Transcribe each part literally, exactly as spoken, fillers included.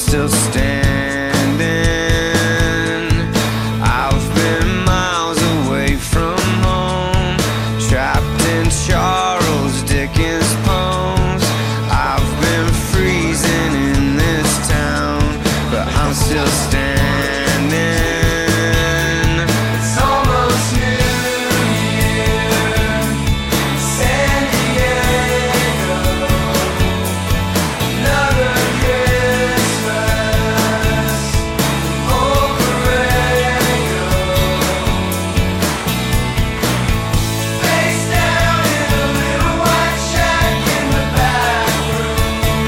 still standing. I've been miles away from home, trapped in Charles Dickens' poems. I've been freezing in this town, but I'm still standing. It's almost New Year, San Diego. Another Christmas over radio. Face down in a little white shack in the back room.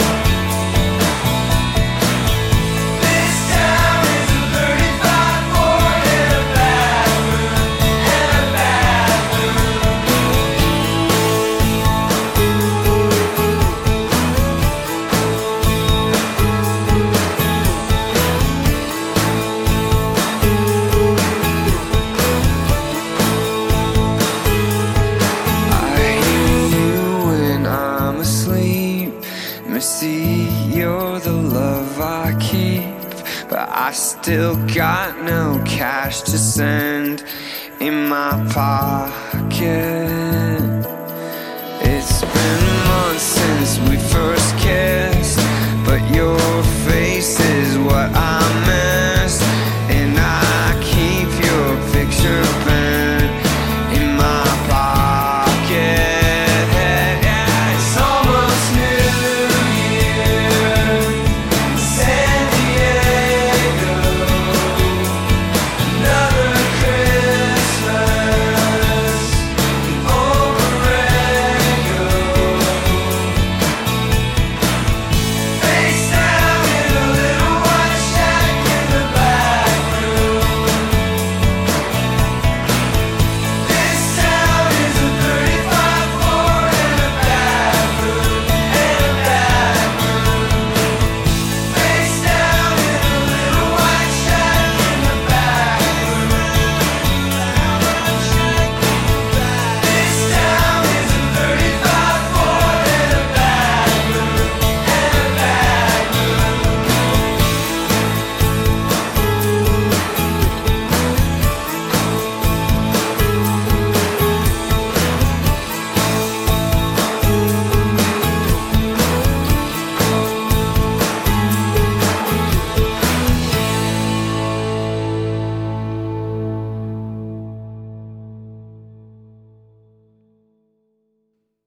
This town is a thirty-five Ford and a bathroom, and a bathroom. I hear you when I'm asleep. Missy, you're the love I keep, but I still got no cash to send in my pocket. It's been months since we first kissed.